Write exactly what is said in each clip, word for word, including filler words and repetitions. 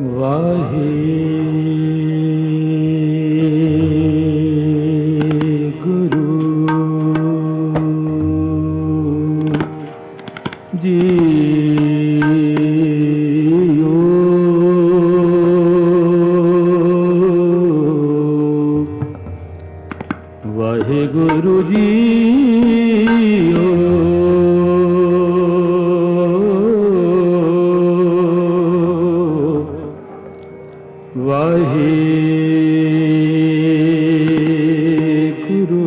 वाहे गुरु जियो, वाहे गुरु जियो, वाहे गुरु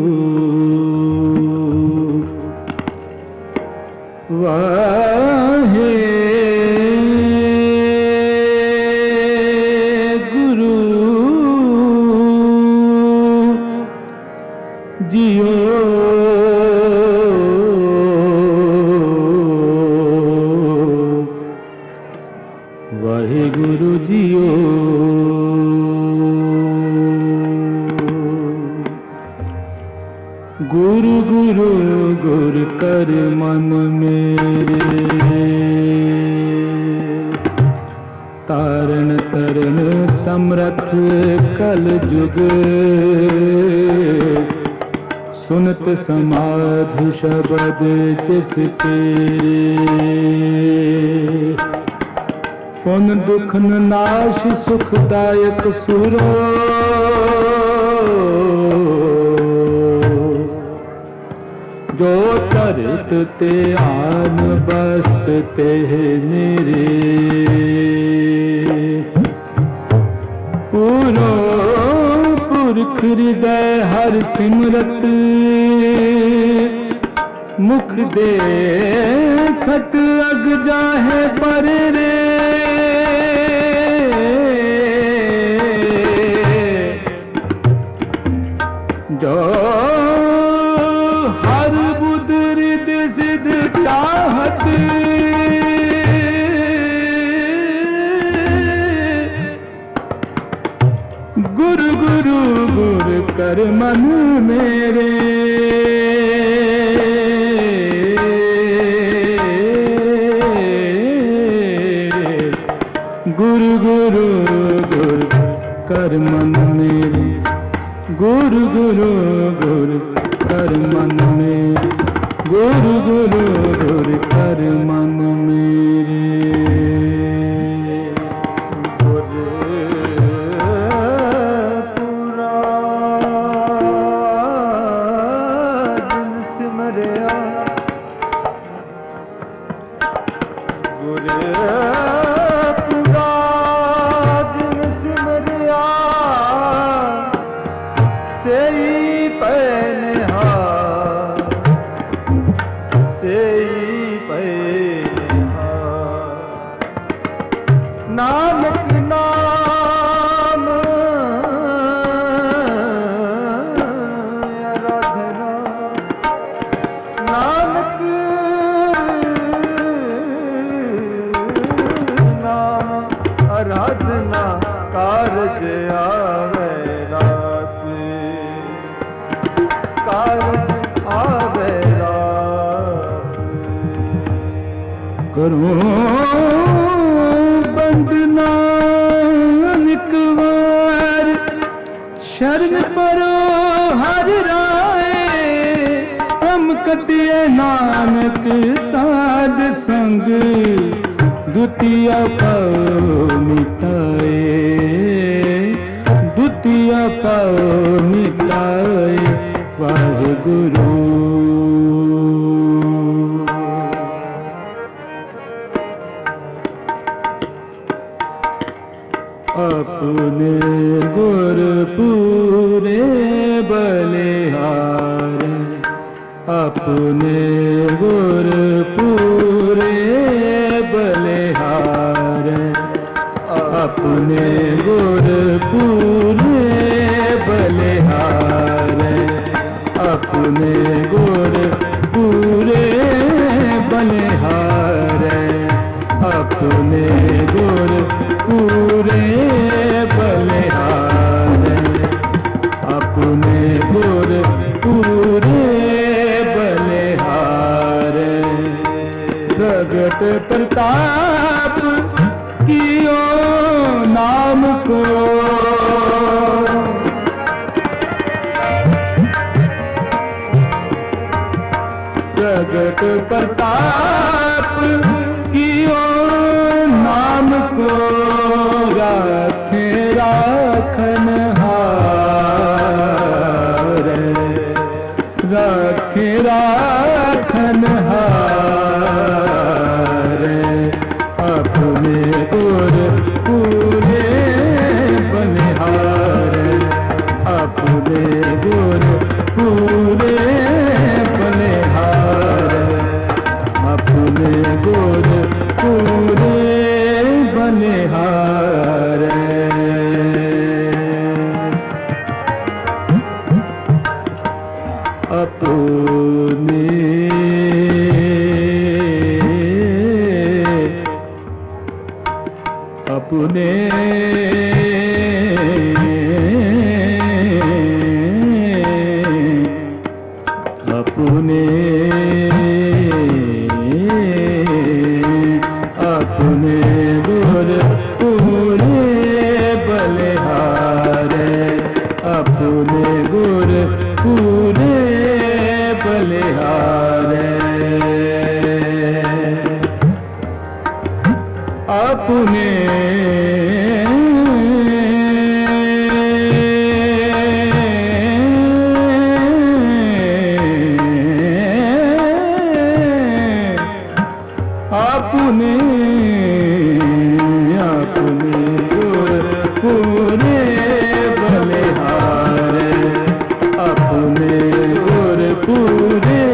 वाहे गुरु जियो, वाहे गुरु जियो। गुरु गुरु गुर कर मन मेरे, तारण तरण समरथ कल जुग, सुनत समाधि शब्द जिसके, पुन दुख नाश सुखदायक सुरो, जो चरित ते आन बस्त ते मेरे, पूरो पुरख हृदय हर सिमरत, मुख देखत अग जाहे पर रे, जो हर बुध रिद सिद्ध चाहत, गुरु गुरु गुर कर मन मेरे, गुरु गुरु गुर कर मन मेरे, गुरु गुरु गुर कर मन मेरे, गुरु गुरु गुर कर मन मेरे। नानक नाम आराधना, नानक नाम आराधना, कारज आवे रास, कारज आवे रास। करो नानकवार शरण परो हर राय, हम कटिए नानक साध संग, द्वितीय पाओ मिटाए, द्वितीय पाओ मिटाए, वाहे गुरु। अपने गुर पूरे बलिहार, अपने गुर पूरे बलिहार, अपने गुर पूरे बलिहार, अपने गुर पूरे बलिहार, अपने गुर पूरे बलिहार, अपने गुर पूरे बलिहार। प्रगट प्रताप कियो नाम को। प्रगट प्रताप कियो नाम को, राखे राखन हार, राखे राखन हार, अपने गुर पूरे बलिहार, अपने गुर पूरे बलिहार, अपने गुर पूरे बलिहार। अपने अपने अपने अपने गुर पूरे बलिहार, अपने गुर पूरे बलिहार। अपने अपने अपने गुर पूरे बलिहार, अपने गुर पूरे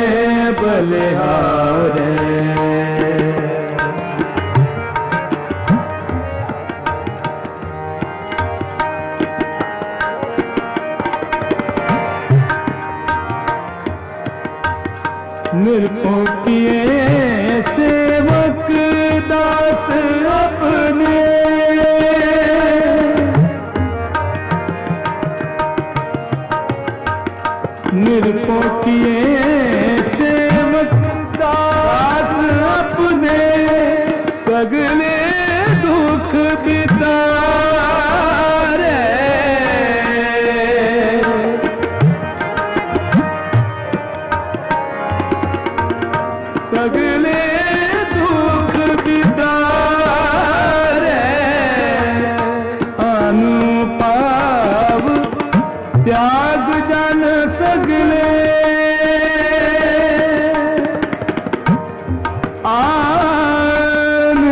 बलिहार। निरखो किए सेवक दास अपने, निरखो किए सेवक दास अपने, सगले दुख बितारे, सगले दुख बितारे, अनुपाव त्याग जन सगले, आन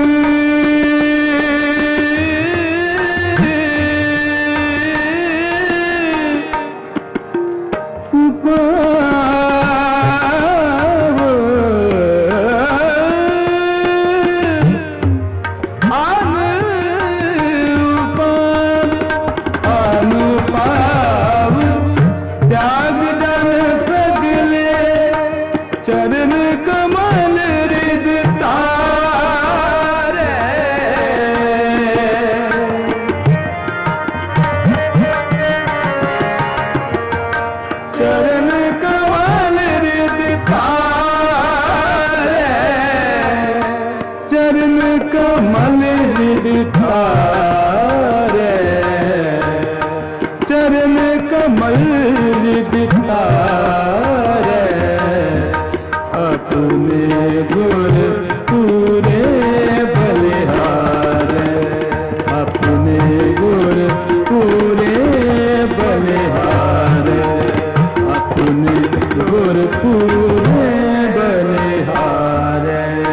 चरण कमल हृद तारे, चरण कमल हृद तारे, चरण कमल हृद तारे, चरण कमल हृद तारे। अपने गुर पूरे बलिहार, अपने गुर पूरे बलिहार, अपने गुर पूरे बलिहार।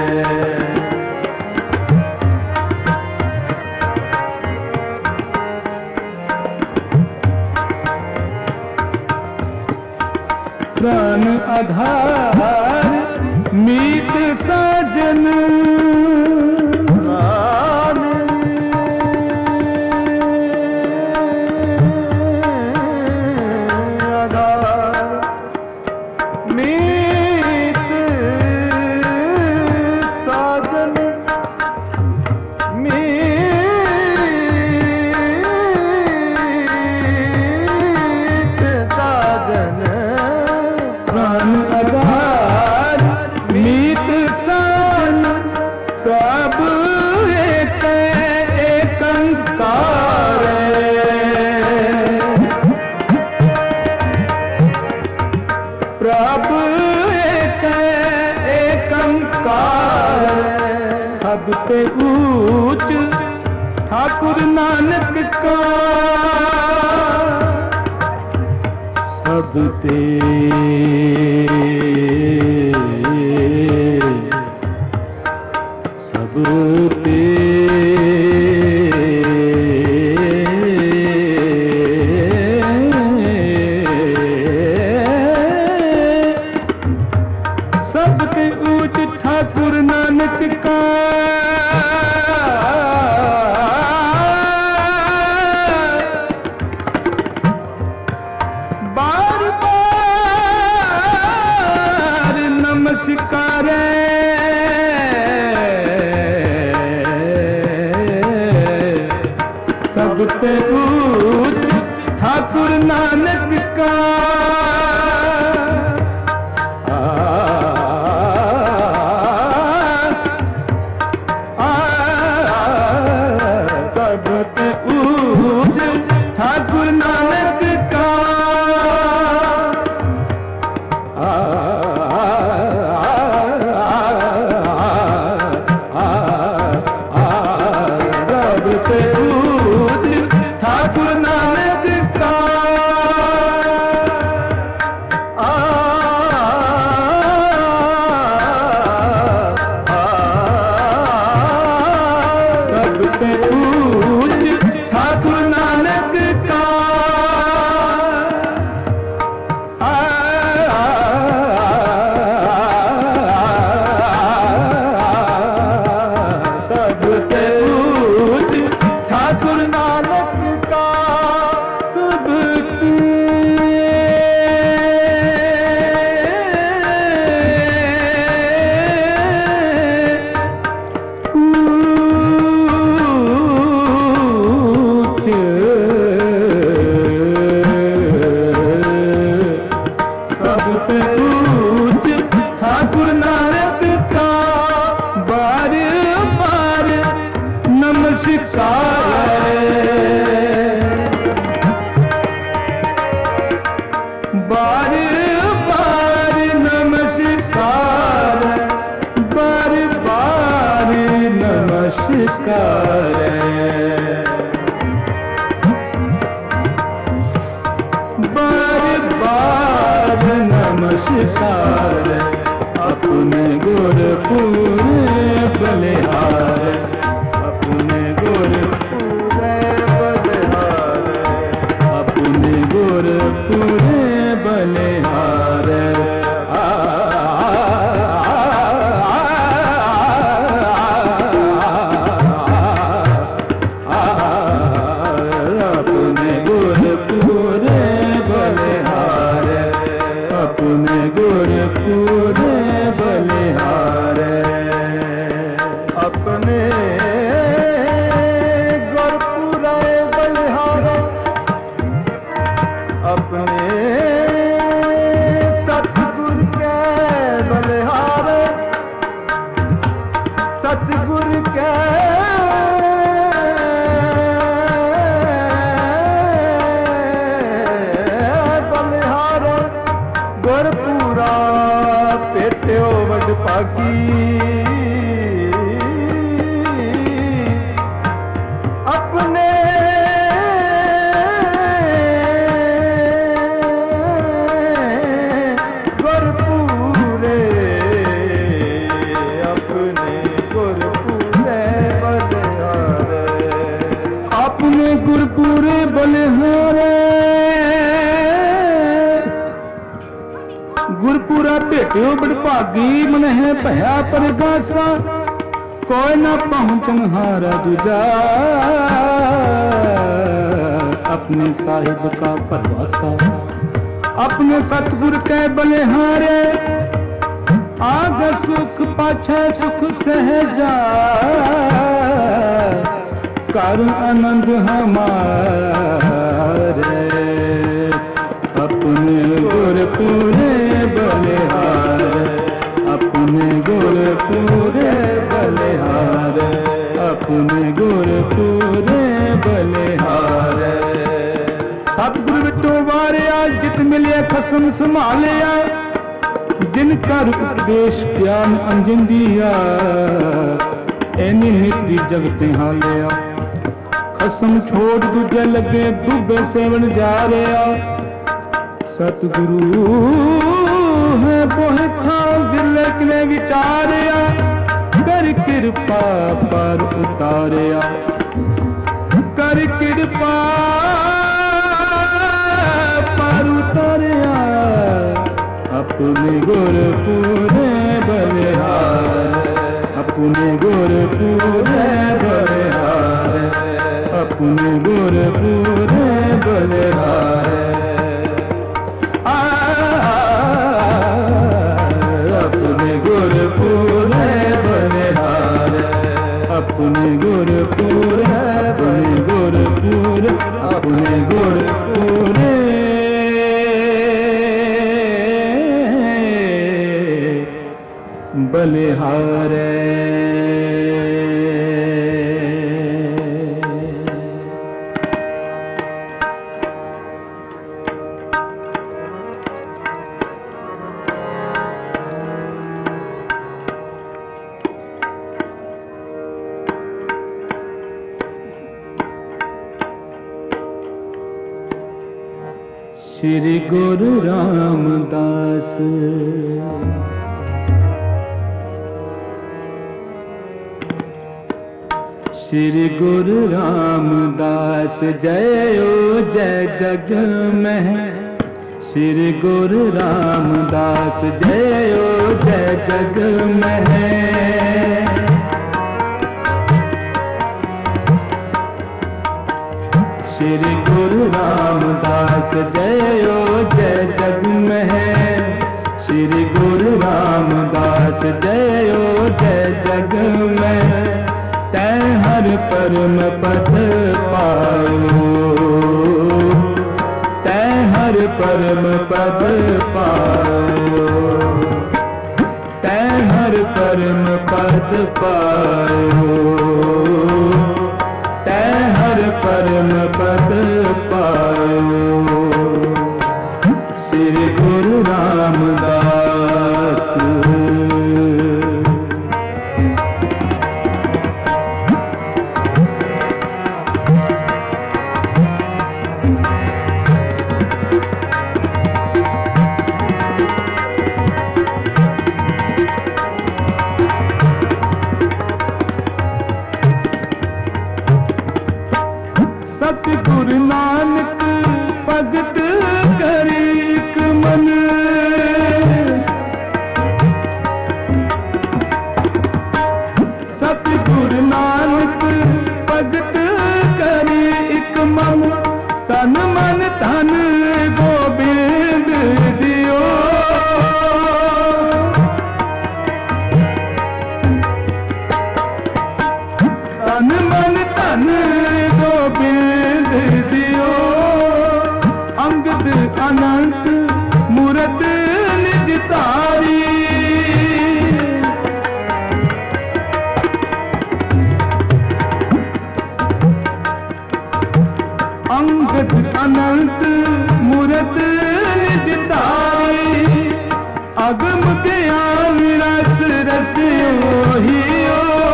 प्राण आधार मीत साजन, प्राण आधार मीत साजन, मीत साजन, प्राण आधार मीत साजन, ठाकुर नानक का सब ते सब ते सबके ऊंच ठाकुर नानक का बार बार नमस्कार सबके ऊंच ठाकुर नानक का ठाकुर नानक का सबसे ऊंच ठाकुर नानक का सबसे ऊंच ठाकुर नानक का सबसे ऊंच ठाकुर नानक का सबके सबसे ऊंच ठाकुर नानक का बार बार नमस्कार बार बार नमस्कार बार बार नमस्कार बार बार नमस्कार अपने गुर पूरे बलिहार अपने गुर पूरे बलिहार अपने गुर पूरे बलिहार अपने गुर पूरे बलिहार अपने गुर पूरे बलिहार अपने गुर पूरे बलिहार अपने सतगुर के बलिहार सतगुर के बलिहार गुरपुरा पेट्यो वड पागी अपने गुरपुरे अपने गुरपुरे बलिहार अपने गुरपुरे बलिहार गुरपुरा भेटियो बड़भागी मन है भया परगासा कोई ना पहुंचन हारा दूजा अपने साहिब का परवासा अपने सतगुर के बलिहारे आगे सुख पाछे सुख सहजा कर आनंद हमारे अपने गुर पूरे बलिहार अपने गुर पूरे बलिहार अपने गुर पूरे बलिहार सतगुर विटो वारिया जित मिले खसम संभालिया जिनका उपदेश ज्ञान अंजन दिया एनी नित्य जगते हालिया असम छोड़ दूजे लगे डूबे सेवन जा रहा। सतगुरु है बोहे खां गिरले किने विचारिया, कर कृपा पर उतारिया, कर कृपा पर उतारिया। अपने गुर पूरे बलिहार, अपने गुर पूरे बलिहार, अपने गुर पूरे बलिहार। अपने गुर पूरे बलिहार, अपने गुर पूरे, अपने गुर पूरे, अपने गुर पूरे बलिहार। श्री गुरु रामदास श्री गुरु रामदास जय ओ जय जग में। श्री गुरु रामदास जय ओ जय जग में। श्री गुरु रामदास जय ओ जय जग में। श्री गुरु रामदास जय ओ जय जग में। तै हर परम पद पायो, तै हर परम पद पायो, तै हर परम पद पायो, तै हर परम पद पायो। श्री गुरु रामदास सतगुरु नानक भगत करी एक मन। सतगुरु नानक भगत करी एक मन। तन मन धन गोबिंद दियो, तन मन धन गोबिंद दियो। अंगद अनंत मूरत निज तारी, अंगद अनंत मूरत निज तारी। अगम ज्ञान रस रस ओहियो,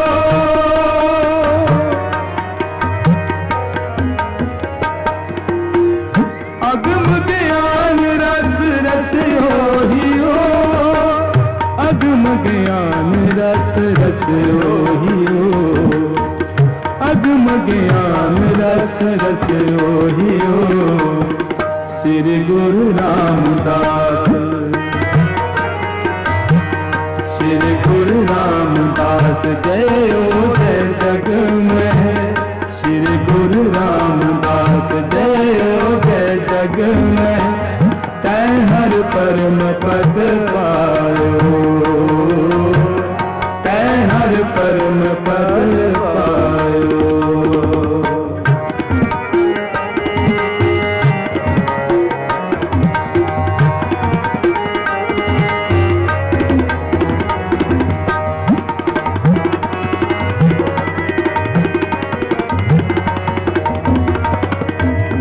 अगम ज्ञान रस रस ओहियो, अगम ज्ञान रस रस ओहियो, अगम ज्ञान रस रस ओहियो। श्री गुरु रामदास श्री गुरु रामदास जय ओ जय जग में। श्री गुरु रामदास जय ओ जय जग में। तै हर परम पद पायो, तै हर परम पद पायो।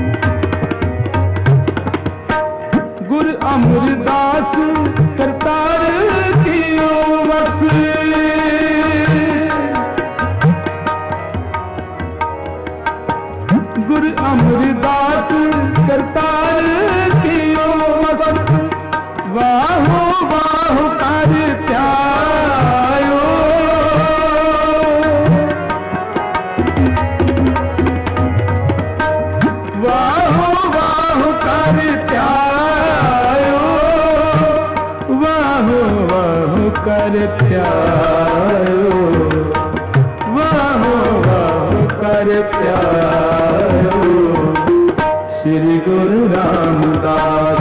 गुरु अमरदास करता अमरदास करतार कियो मस्त, वाहो वाहो कर त्यायो। वाहो वाहो कर त्यायो, वाहो वाहो कर त्यायो, वाहो वाहो कर त्यायो। श्री गुरु रामदास,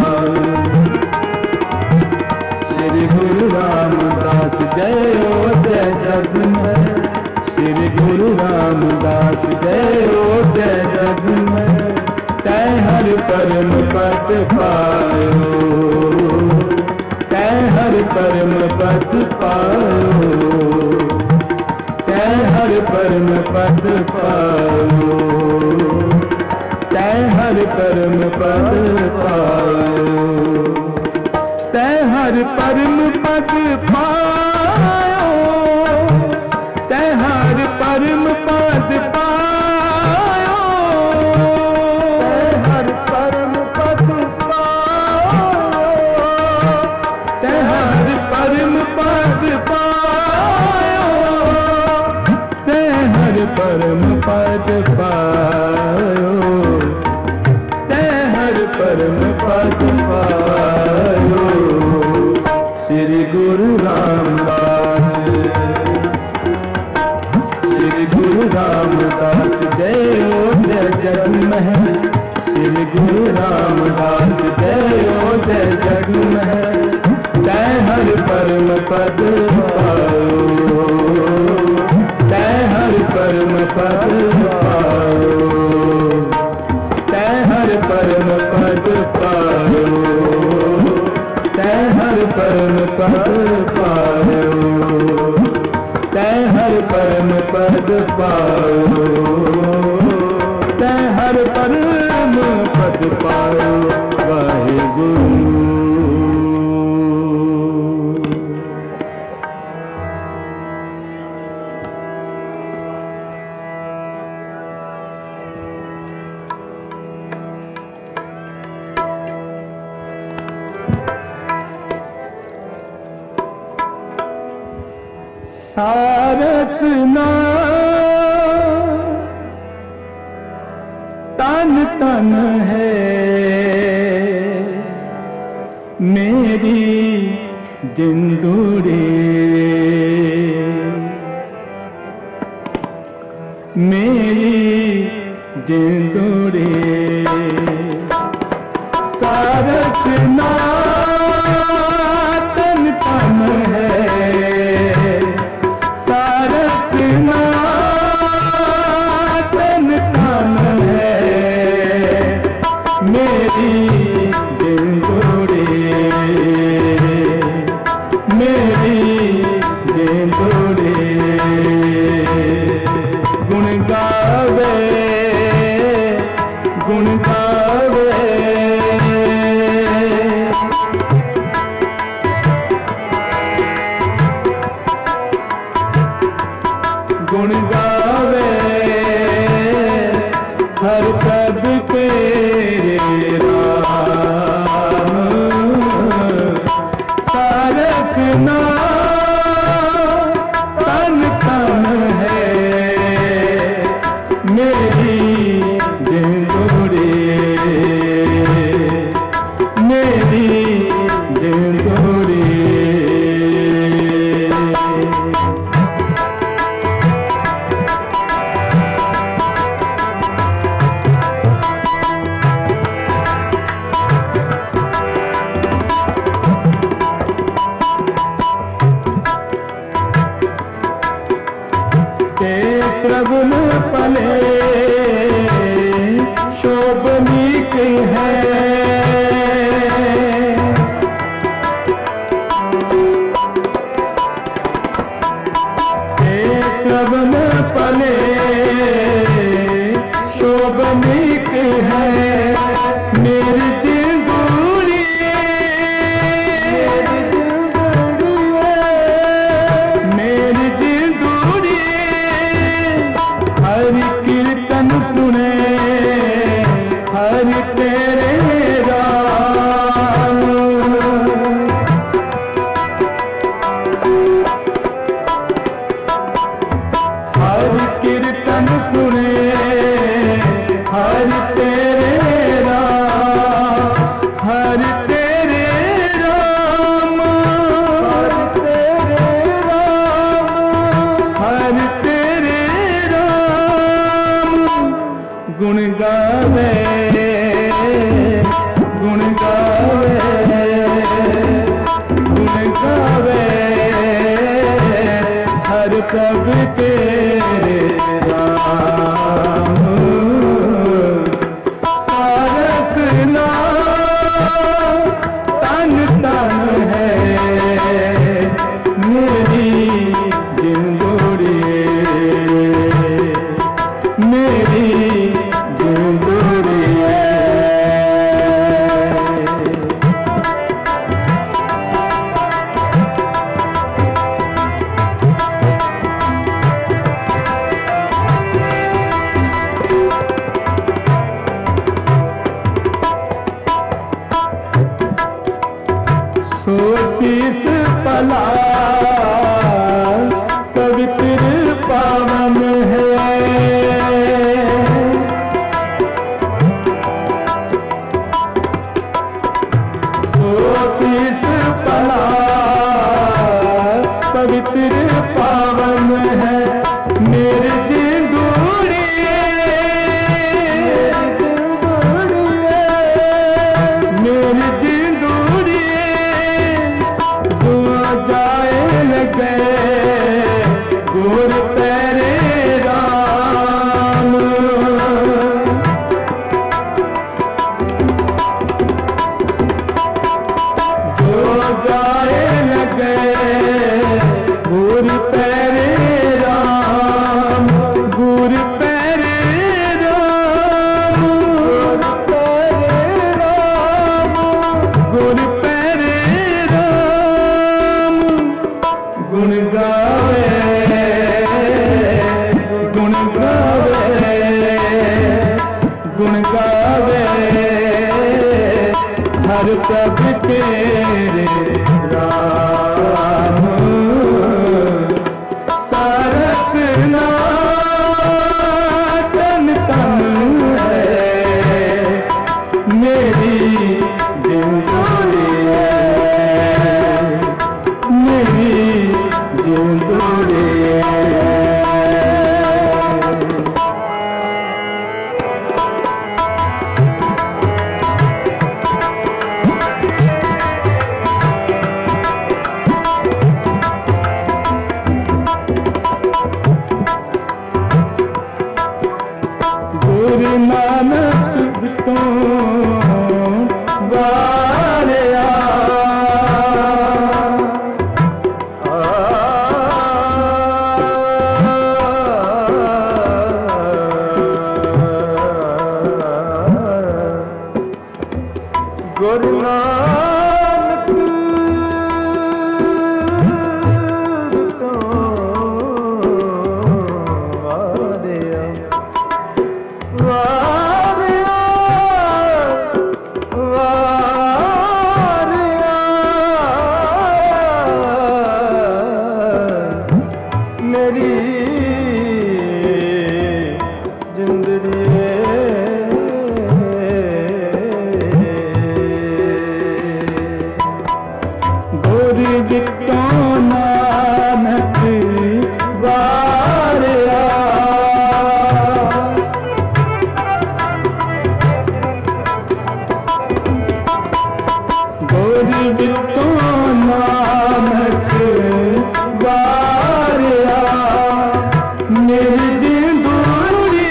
श्री गुरु रामदास जय ओ जय जग में। श्री गुरु रामदास जय ओ जय जग में। तै हर परम पद पायो, तै हर परम पद पायो, तै हर परम पद पायो, तै हर परम पद पायो, तै हर परम पद पायो, तै हर परम पद पायो, तै हर परम पद पायो, तै हर परम पद पायो, तै हर परम पद पायो, तै हर परम पद पायो। श्री गुरु रामदास, श्री गुरु रामदास जय ओ जय जग में। श्री गुरु रामदास जय ओ जय जग में। तै हर परम पद पायो, तै हर परम पद पायो, तै हर परम पद पायो, तै हर परम पद पायो, तै हर परम पद पायो, तै हर परम पद पायो। वाहिगुरु। सारस नाम तन तन है मेरी जिंदूरी, मेरी जिंदूरी। सारस नाम तन तन है, गुण गावे हर पद तेरे राम। सारस नाम तन तन है मेरी जिंदूरी, मेरी जिंदूरी। श्रवण पले शोभनीक है, श्रवण पले शोभनीक है मेरी जिंदूरी, मेरी जिंदूरी। हरि कीर्तन सुने हरि तेरे राम। हरि कीर्तन सुने हरि तेरे राम, हरि तेरे राम, हरि तेरे राम, हरि तेरे राम। गुण गावे गुण गावे गुण गावे हर प्रभु तेरे राम। सारस नाम तन तन है मेरी जिंदड़ी, मेरी जिंदड़ी। सो शीस पला पवित्र पावन है, सो शीस पला पवित्र पावन है मेरी जिंदड़ी, मेरी जिंदड़ी। जाए लगे गुर तेरे राम, जो जाए लगे गुर तेरे राम, गुर तेरे राम, गुर तेरे राम, गुर तेरे राम। गुण गावे गुण गावे गुण गावे हर प्रभु तेरे राम। सारस नाम तन तन है मेरी जिंदड़ी, मेरी जिंदड़ी। गुरु नानक तो वारिया गुरु नानक तो वारिया वारिया वारिया मेरी जिंदड़ी। गोरी जितो नानक वारिया, गोरी जितो नानक वारिया मेरी जिंदड़ी,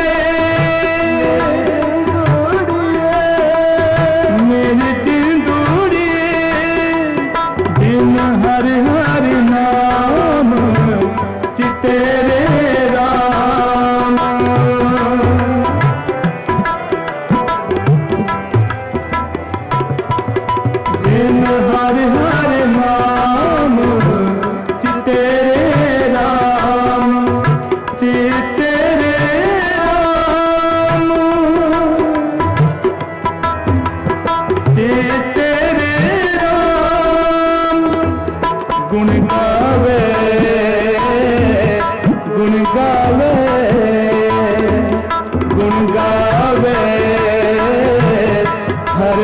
मेरी जिंदड़ी। दिन हरि हरि नाम चितेरे राम, दिन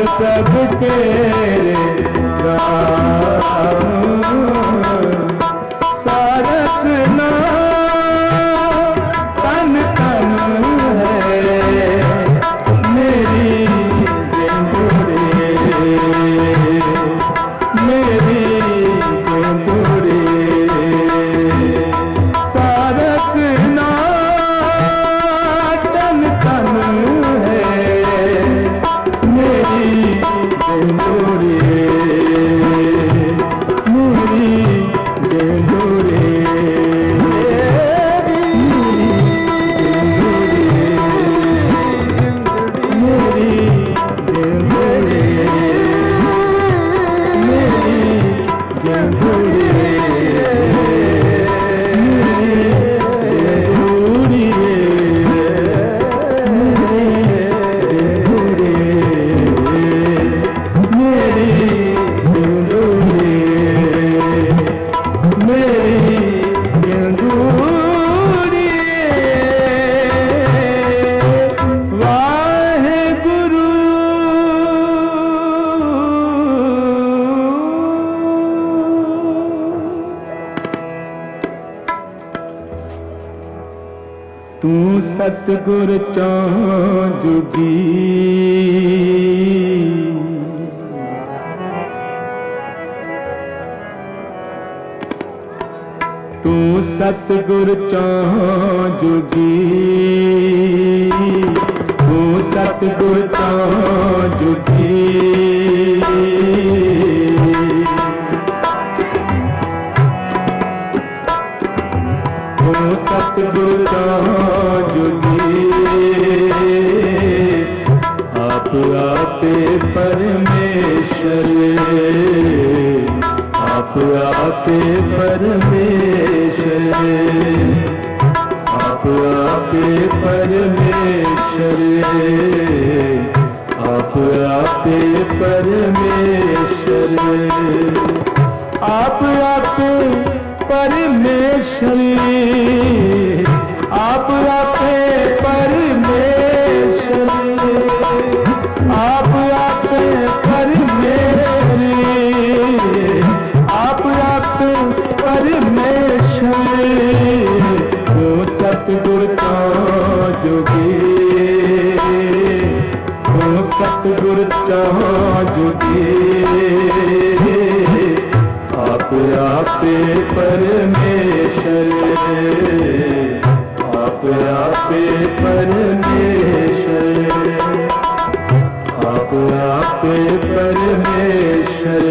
प्रभु तेरे राम सारस नाम तन तन है मेरी गेंदुरे मेरी गेंदुरे सारस नाम तन तन है मेरी गेंदुरे मेरी गेंदुरे तू सतगुर चौं जुगी तू सतगुर चौं जुगी तू सतगुर चौं जुगी सतगुर जुगी आप आपे परमेश्वर आप आपे परमेश्वर आप आपे परमेश्वर आप आपे परमेश्वर आप आपे परमेश्वरी आप आपे परमेश्वरी आप आपे परमेश्वरी आप आपे परमेश्वरी वो सतगुर चौं जुगी वो सतगुर चौं जुगी आप आपे परमेश्वर आप आपे परमेश्वर आप आपे परमेश्वर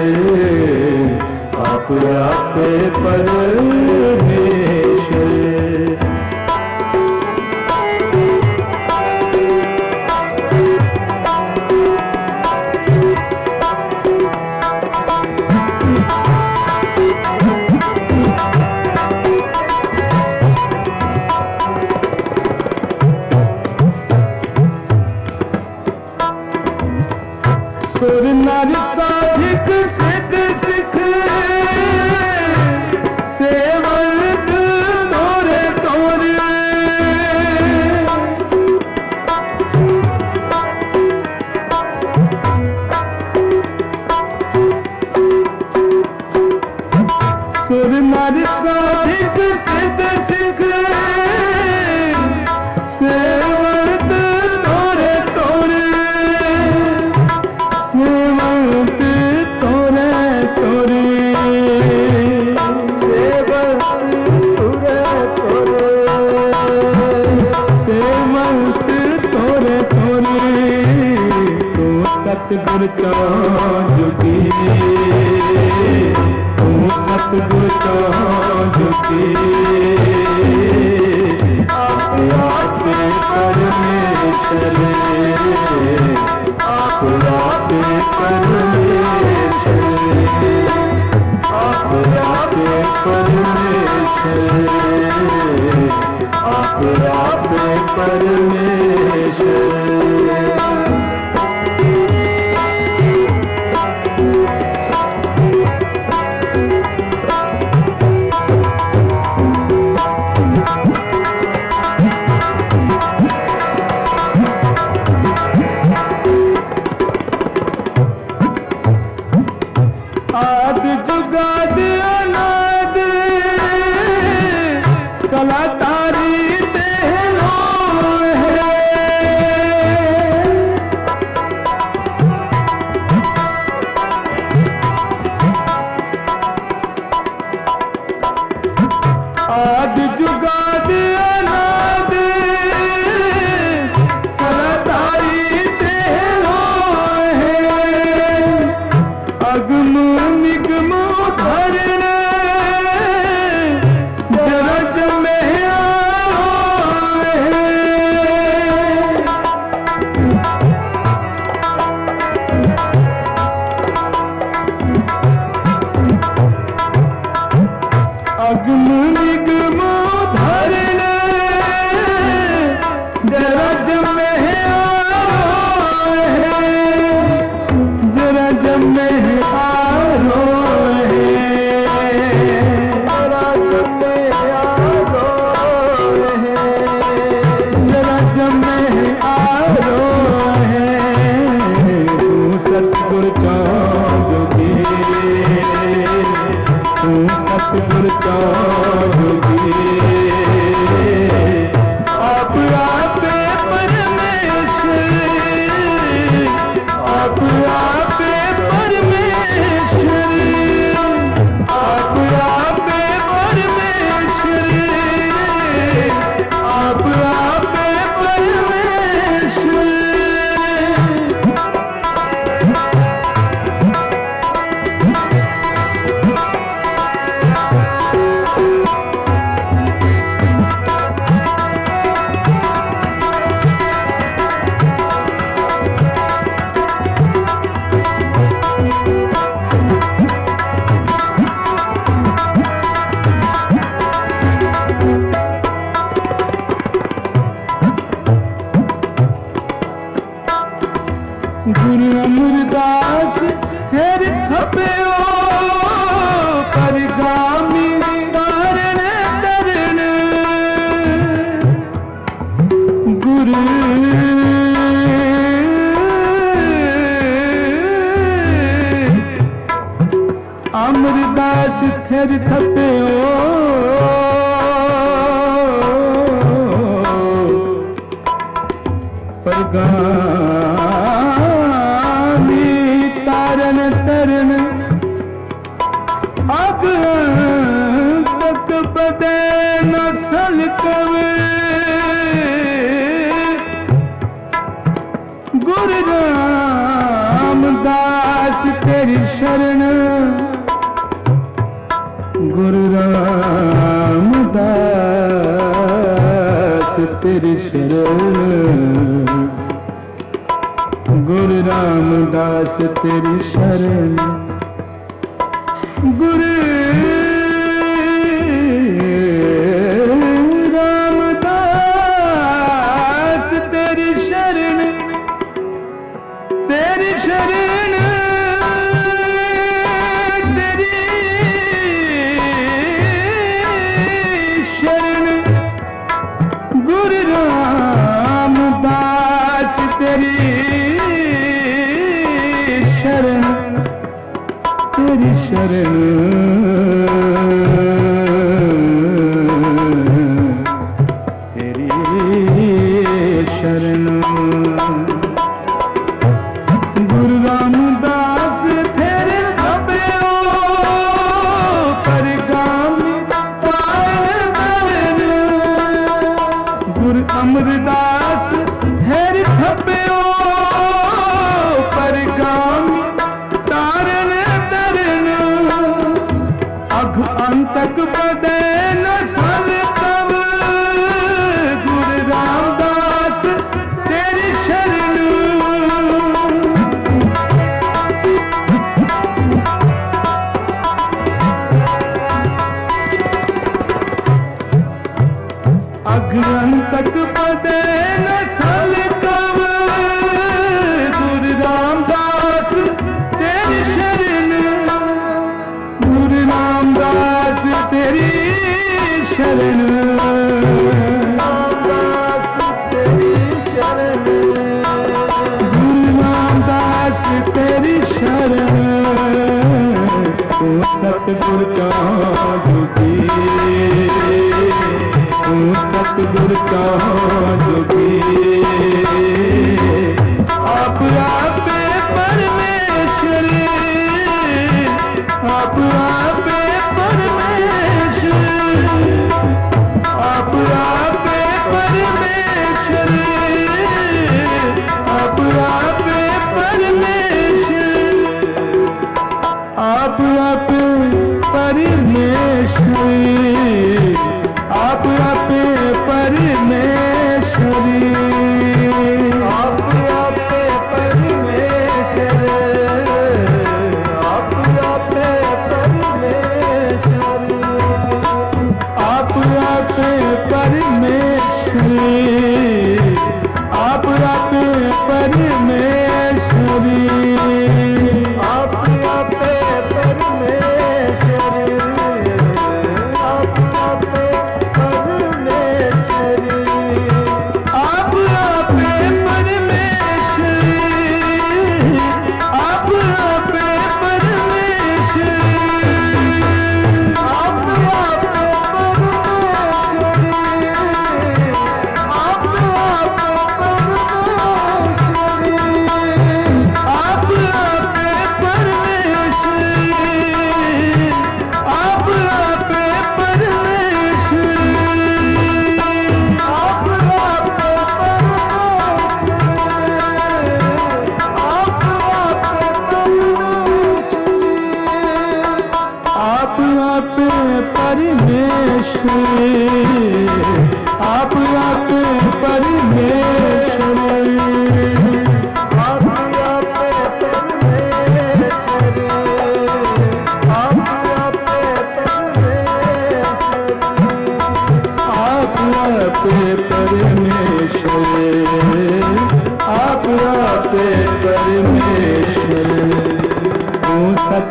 आप आपे परमेश्वर सुर नर साधिक सिद्ध सिख सेवल तोरे तोरे सुर नर साधिक सिद्ध सिख सेवल तोरे तोरे सेवंत तोरे तोरे सेवंत तोरे तोरे सेवंत तोरे तोरे तू सतगुर चौं जुगी तू सतगुर चौं जुगी आप आपे परमेश्वर आप आपे परमेश्वर आप आपे परमेश्वर आप आपे परमेश्वर आप आपे परमेश्वरी, आप आपे परमेश्वरी, आप आपे परमेश्वरी। गुरु अमरदास फिर खपियो परगामी कारण तरण, गुरु अमरदास फिर खपियो परगामी तारन तरन, अग तक बदे न सलकवे, गुरु रामदास तेरी शरण, गुरु रामदास तेरी शरण, गुरु रामदास तेरी शरण, गुरु रामदास तेरी शरण, तेरी शरण, तेरी शरण, गुरु रामदास तेरी शरण, तेरी शरण, तेरी शरण। गुरु रामदास फिर खपियो परगामी तारण तरण, गुरु अमरदास फिर खपियो परगामी तारण तरण, अघ अंतक बदे न सलकव, गुरु रामदास तेरी शरण, अघ अंतक बदे न सलकव, गुरु रामदास तेरी शरण, गुरु रामदास तेरी शरण, रामदास तेरी शरण, गुरु रामदास तेरी शरण, तू सतगुर का जोगी, तू सतगुर का जोगी, आप आपे परमेश्वरी, आप आपे परमेश्वरी, आप आपे परमेश्वरी, आप आपे परमेश्वरी, आप आपे परमेश्वरी, आप आपे परमेश्वरी, आप आपे परमेश्वरी, आप आपे परमेश्वरी, आप आपे परमेश्वरी, आप आपे परमेश्वरी, आप आपे परमेश्वरी।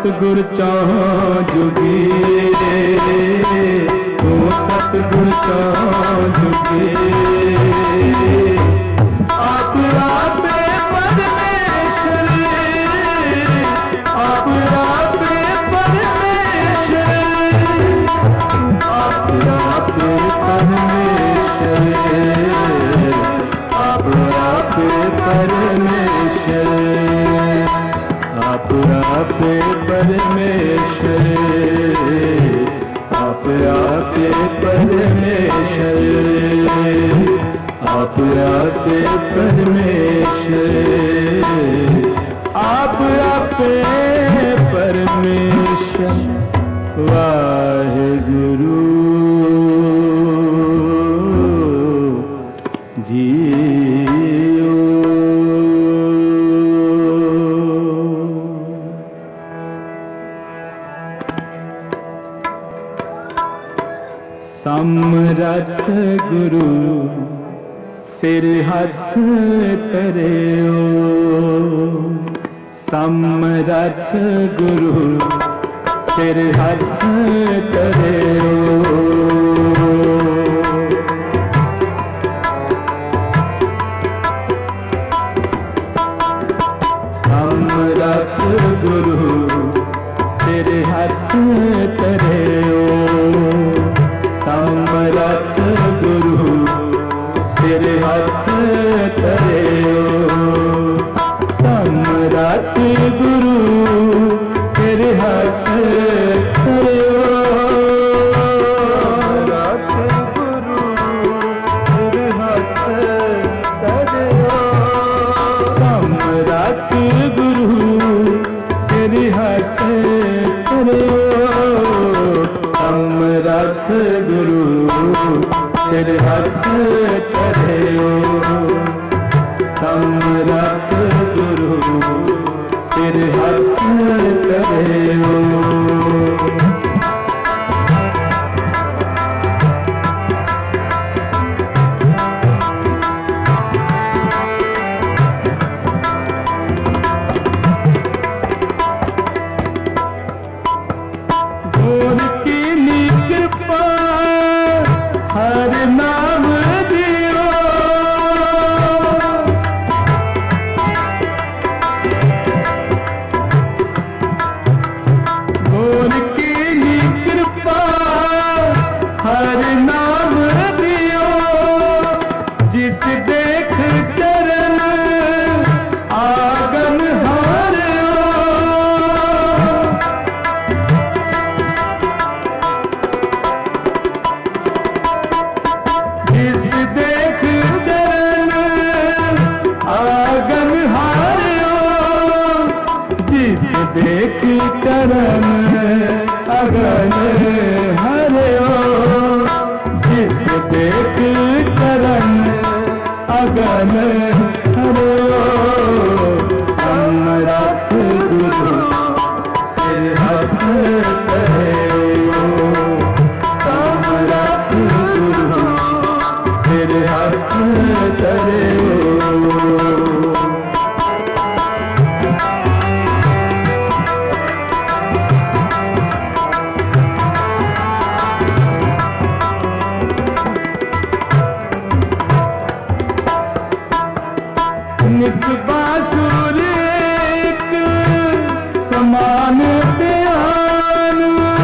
सतगुर चौं जुगे, तू सतगुर चौं जुगे। आप आपे परमेश्वर, आप आपे परमेश्वर, आप आपे परमेश्वर, आप आपे परमेश्वर, आप आपे परमेश्वर, आप आपे परमेश्वर, आप आपे परमेश्वर, आप आपे परमेश्वर। वाहेगुरु जीओ। समरथ गुरु सिर हथ तरियो, समरथ गुरु सिर हथ तरियो। समरथ गुरु सिर हथ तरियो, समरथ गुरु सिर हथ तरियो, समरथ गुरु सिर हथ तरियो, समरथ गुरु सिर हथ तरियो, समरथ गुरु सिर हथ तरियो, समरथ गुरु सिर हथ तरियो, समरथ गुरु सिर हथ तरियो। गुर की कृपा हर नाम दियो, गुर की कृपा हर नाम दियो, जिस देख चरण आगन हारियो, जिस देख चरण आगन हारियो, जिस देख चरण अगन हारियो, जिस देख चरण अगन हारियो, समरथ गुरु सिर हथ तरियो, समरथ गुरु सिर हथ तरियो। निस्बासुर एक समान ध्यान,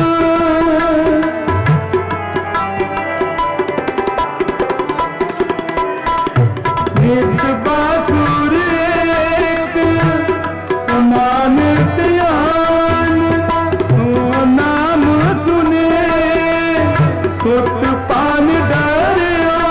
निस्बासुर एक समान ध्यान, सो नाम सुने सुत पान डरियो,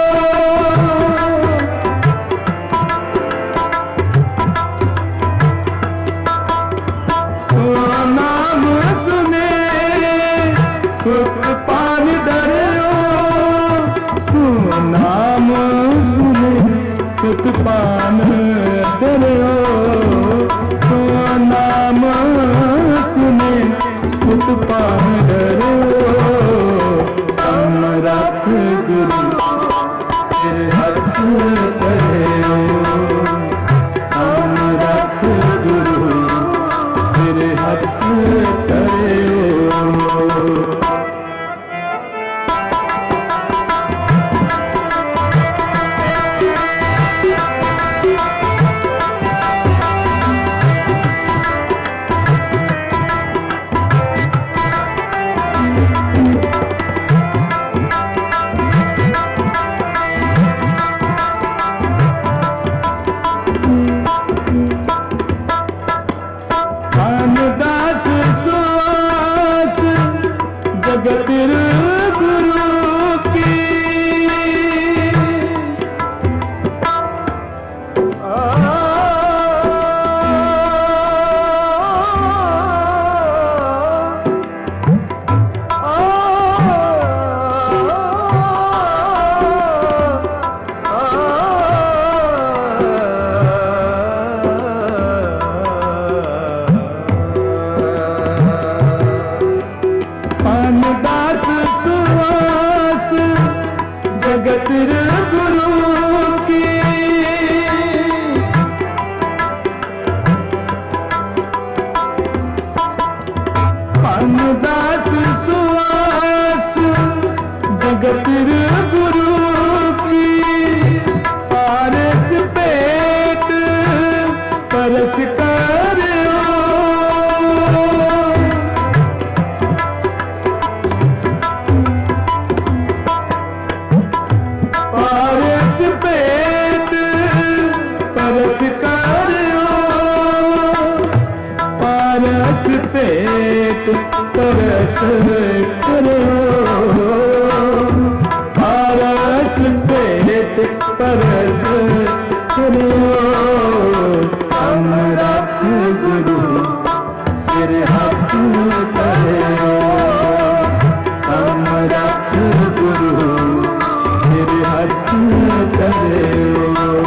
सो नाम सुने सुत पान डरियो, सो नाम सुने सुत पान डरियो, सो नाम सुने सुत पान डरियो, समरथ गुरु सिर हथ तरियो, समरथ गुरु सिर हथ पारस करो पारस पेट परस करो पारस पेट परस करो समरथ गुरु सिर हाथ करो समरथ गुरु सिर हाथ करो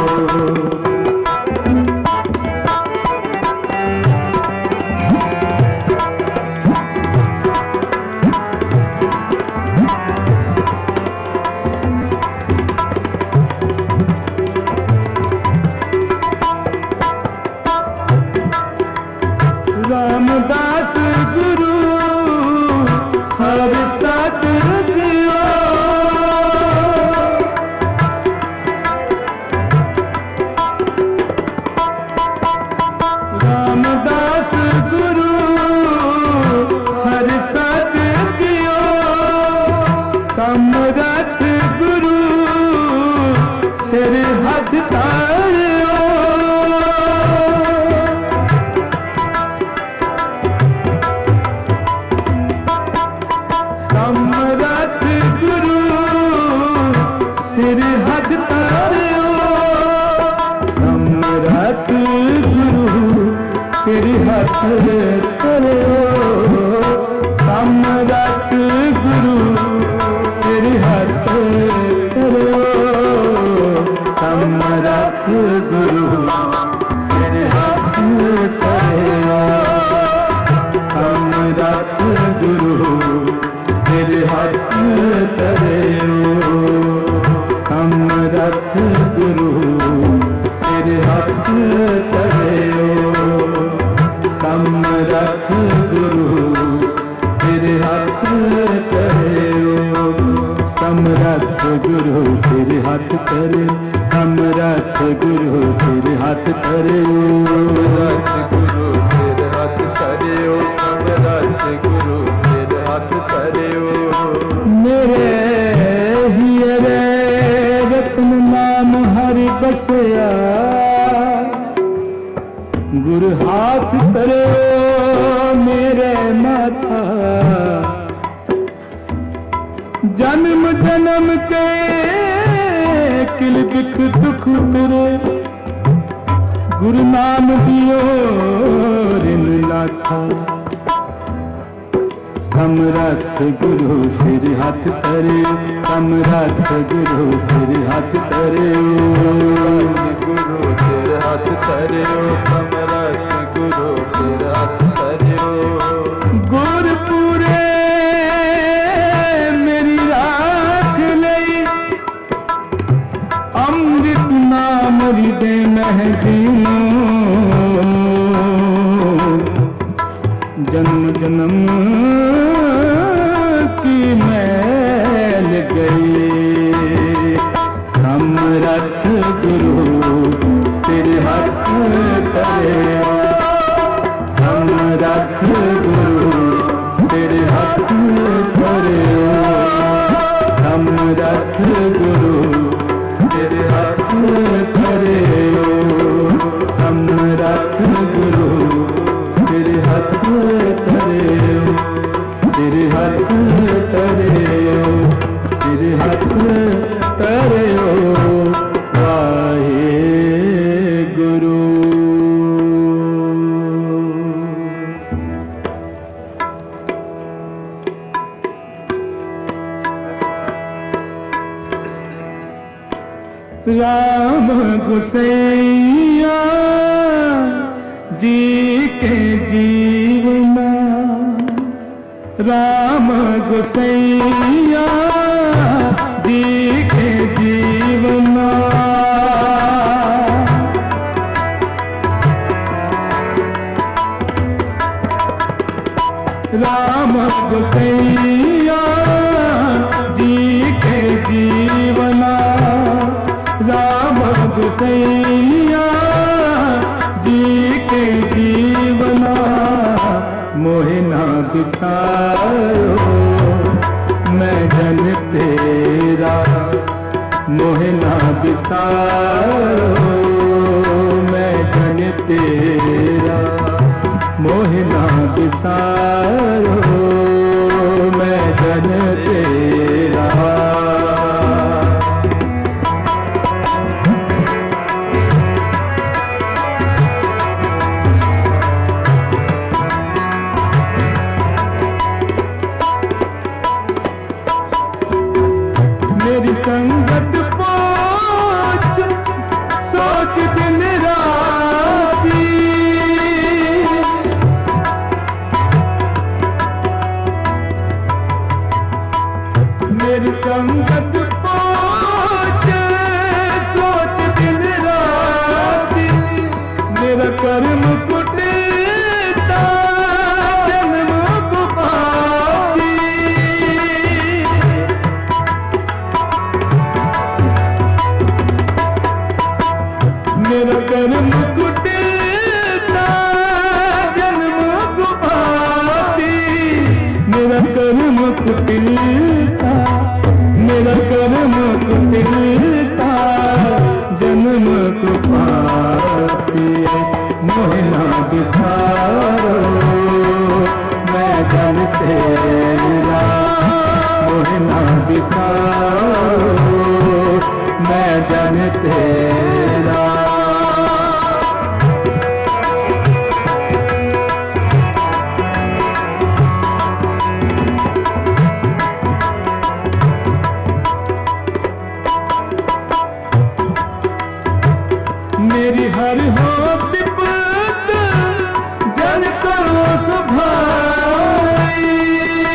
रामदास गुरु हर सत दियो रामदास गुरु हर सत दियो समरथ गुरु सिर हाथ तारियो समरथ गुरु सिर हाथ तारियो समरथ गुरु सिर हाथ तारियो समरथ गुरु सिर हाथ तारियो समरथ गुरु सिर हाथ तारियो समरथ गुरु सिर हाथ तरियो समरथ गुरु सिर हाथ तरियो समरथ गुरु सिर हाथ तरियो समरथ गुरु सिर हाथ तरियो समरथ गुरु सिर हाथ तरियो समरथ गुरु सिर हाथ तरियो समरथ गुरु सिर हाथ तरियो मेरे हियरे रत्न नाम हरि बसया गुरु हाथ तरियो मेरे माथा जन्म जन्म के किल बिख दुख तेरे गुरु नाम दियो रिन लाथा समरथ गुरु सिर हाथ तरियो समरथ गुरु सिर हाथ तरियो गुरु सिर हाथ तरियो समरथ गुरु सिर हाथ तरियो गुरपुरे मेरी राख लई अमृत नाम हृदय महदीनो जन्म जन्म की मैल गई समरथ गुरु सिर हाथ तरियो समरथ गुरु सिर हाथ तरियो समरथ गुरु सिर हाथ तरियो समरथ गुरु सिर हाथ तरियो सिर हाथ तरियो सिर हाथ तरियो वाहे गुरु राम गुसैया जी के जीवना राम गुसैया जी के जीवना राम गुसैया जी के जीवना राम गुसैया जी के जीवना मोहिना बिसारो मैं जन तेरा मोहिना बिसारो मैं बिसारो मैं जन तेरा। मेरी संगत पहुंच सोच दिन राती, मेरी संगत पहुंच सोच दिन राती, मेरा कर्म कुटिता जन्म को पाती। मेरा कर्म कुटिता जन्म को पाती, मेरा कर्म कुटिता, मेरा कर्म कुटिता जन्म को पाती। मोहे ना बिसारो मैं जन तेरा, मोहे ना बिसारो मैं जन तेरा। मेरी हर हो विपत जन करो सुभाई,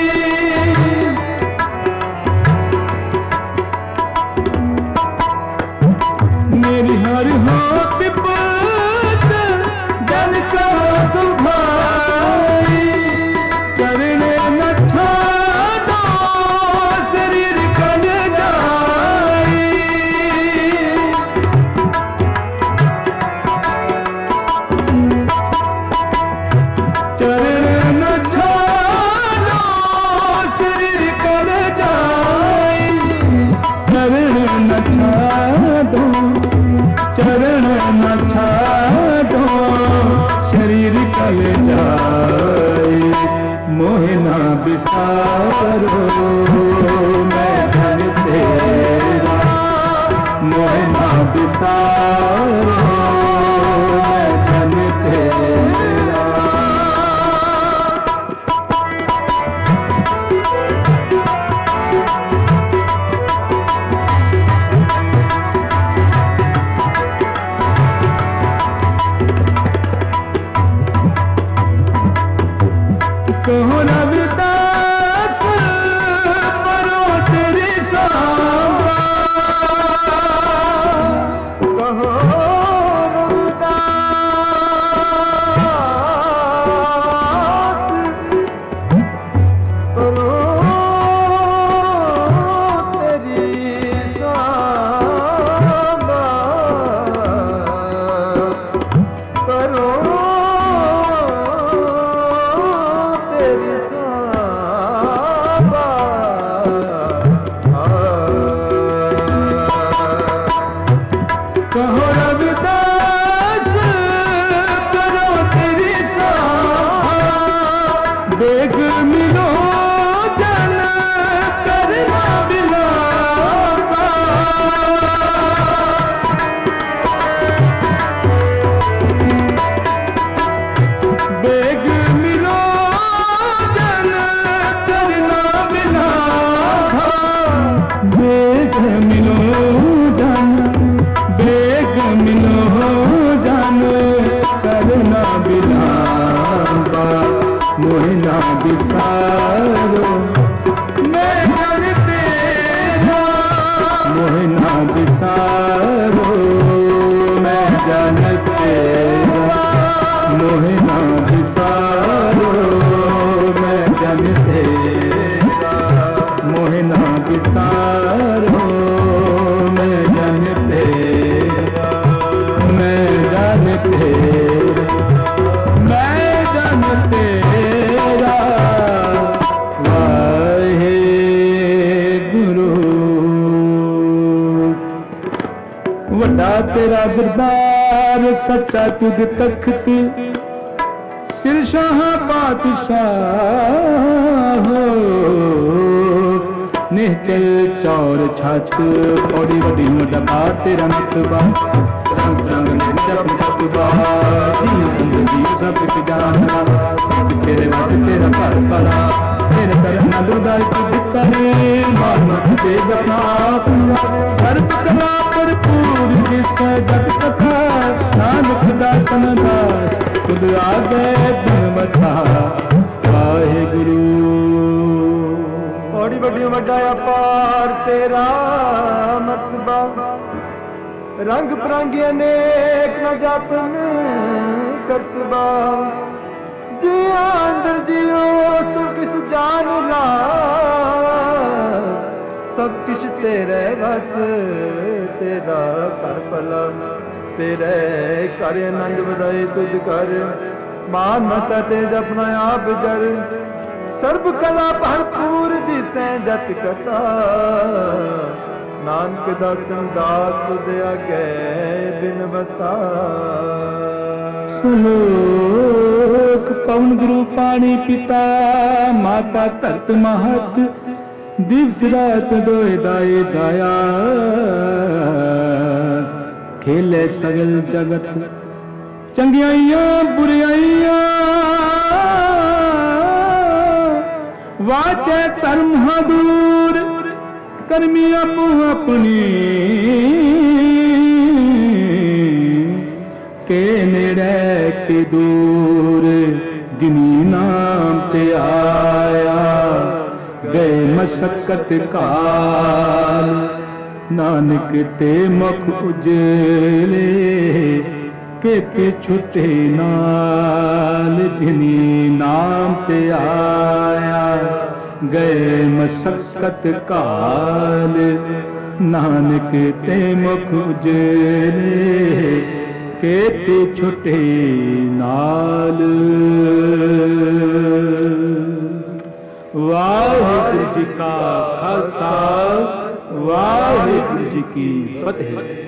मेरी हर हो विपत जन करो सुभाई। करने न छोड़ो शरीर कल जाई, चरण न छोड़ो शरीर कल जाई, चरण न छोड़ो, चरण न छोड़ो शरीर कल जाई। मोहे ना बिसारो मैं जन तेरा, मोहे ना बिसारो मैं जन तेरा। कहो रविदास परो तेरी सांबा, कहो रविदास परो तेरी सांबा, परो कहो रविदास करो तेरी सांबा, बेग मिलो जन करना बिलावा। बेग मिलो जन करना बिलावा, बेग मिलो जन, बेग मिलो जन करना बिलावा। मोहे ना बिसारो मैं जन तेरा, मोहे ना बिसारो मैं जन तेरा, मोहे ना बिसारो मैं जन तेरा, मोहे ना बिसारो मैं जन तेरा, मैं जन तेरा, मैं जन तेरा। वाहे गुरु वड्डा तेरा दरबार, सच्चा तुझ तख्त सिर शाह बादशाह हो निश्चल चौर छत पौड़ी वडी डबा तेरा मतबा रंग रंग जप मतबा जिया बंद जी सब कुछ जानना सब तेरे बस तेरा पर पला तेरे करना दुर्गा तुझ करे मान मत तेज अपना सर्व कला भरपूर जिस जग कथा नानक दासन दास खुद आ गए बिन बता वाहे गुरु बड़ी बड़ी वड्डा अपार तेरा मतबा रंग बिरंगे अनेक न जातन करतबा जिया अंदर जियो सब किस जान ला सब किश तेरे बस तेरा कर भला तेरे कर आनंद बधाई तुझ कर मान मता तेज अपना आप जर सर्व कला भरपूर दिसै जत कथा नानक दासन दास तुझ आगे बिन बता सुलोक पवन गुरु पानी पिता माता धरत महत दिवस रात दोए दाए दाया खेले सगल जगत चंगियाइयां बुराइयां वाचे धर्म दूर करमी अपू अपनी के नेड़े के दूर जिनी नाम ते आया गए मशक्कत काल नानक ते मुख उजले के छुटे नाल जिनी नाम ते आया गए मशक्कत काल नानक ते मुख उजले के छुटे नाल वाहिगुरु जी का खालसा वाहिगुरु जी की फतेह।